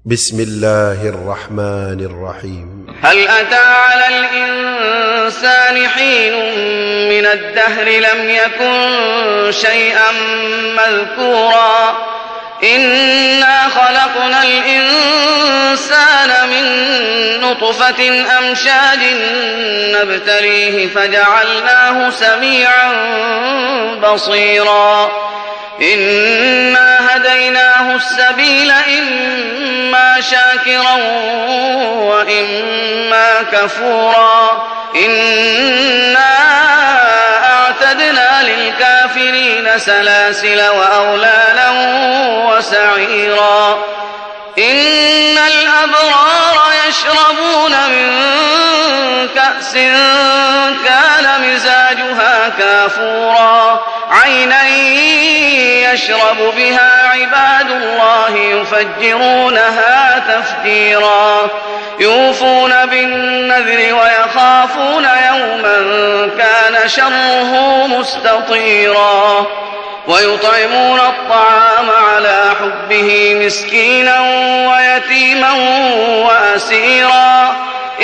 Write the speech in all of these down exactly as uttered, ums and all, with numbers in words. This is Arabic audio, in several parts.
بسم الله الرحمن الرحيم. هل أتى على الإنسان حين من الدهر لم يكن شيئا مذكورا إنا خلقنا الإنسان من نطفة أمشاج نبتليه فجعلناه سميعا بصيرا إنا هديناه السبيل إما شاكرا وإما كفورا إنا أعتدنا للكافرين سلاسل وأغلالا وسعيرا إن الأبرار يشربون من كأس كان مزاجها كافورا عينا يشرب بها عباد الله يفجرونها تفجيرا يوفون بالنذر ويخافون يوما كان شره مستطيرا ويطعمون الطعام على حبه مسكينا ويتيما وأسيرا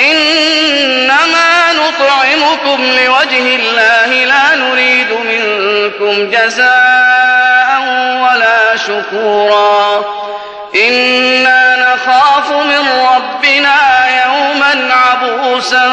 إنما نطعمكم لوجه الله لا نريد منكم جزاء ولا شكورا إنا نخاف من ربنا يوما عبوسا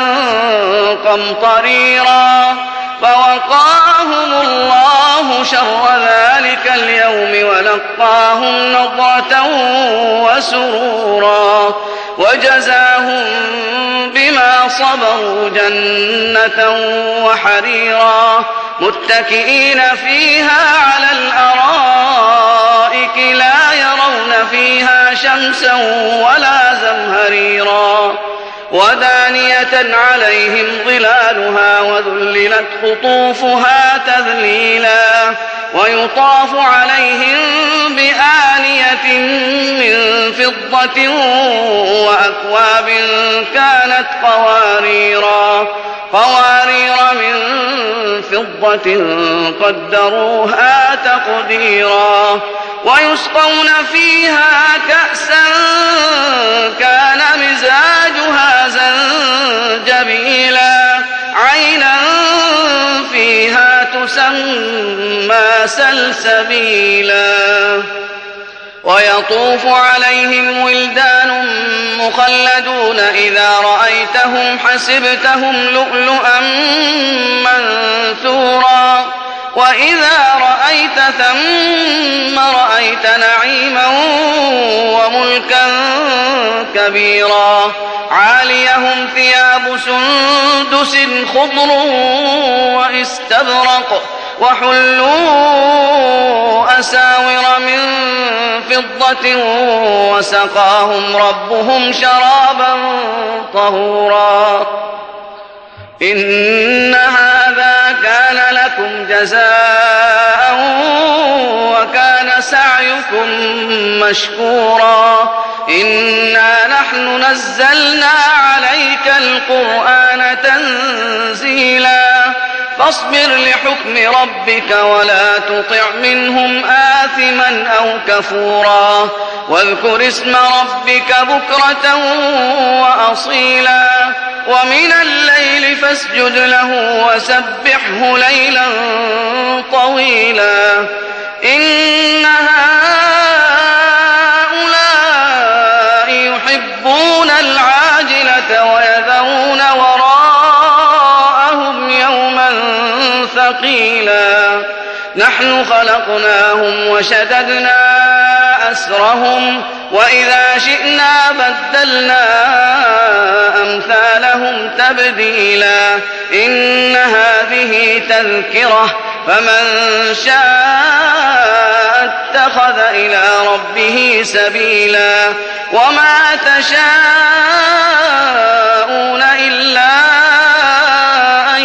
قمطريرا فوقاهم الله شر ذلك اليوم ولقاهم نضرة وسرورا وجزاهم بما صبروا جنة وحريرا متكئين فيها على الأرائك لا يرون فيها شمسا ولا زمهريرا ودانية عليهم ظلالها وذللت قطوفها تذليلا ويطاف عليهم بآنية من فضة وأكواب كانت قواريرا قوارير من فضة قدروها تقديرا ويسقون فيها كأسا كان مزاجها زنجبيلا عينا فيها تسمى سلسبيلا ويطوف عليهم ولدان مخلدون إذا رأيتهم حسبتهم لؤلؤا منثورا وإذا رأيت ثم رأيت نعيما وملكا كبيرا عاليهم ثياب سندس خضر واستبرق وحلوا أساور من فضة وسقاهم ربهم شرابا طهورا إن هذا كان لكم جزاء وكان سعيكم مشكورا إنا نحن نزلنا عليك القرآن تنزيلا فاصبر لحكم ربك ولا تطع منهم آثما أو كفورا واذكر اسم ربك بكرة وأصيلا ومن الليل فاسجد له وسبحه ليلا طويلا إن هؤلاء يحبون العاجلة ويذرون وراءهم يوما ثقيلا نحن خلقناهم وشددنا أسرهم وإذا شئنا بدلنا أمثالهم تبديلا إن هذه تذكرة فمن شاء اتخذ إلى ربه سبيلا وما تشاءون إلا أن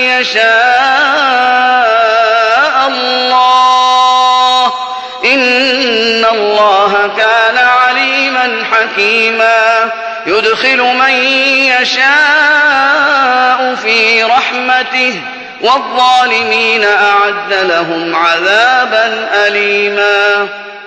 يشاء الله إن الله كان عليما حكيما يدخل من يشاء في رحمته والظالمين أعد لهم عذابا أليما.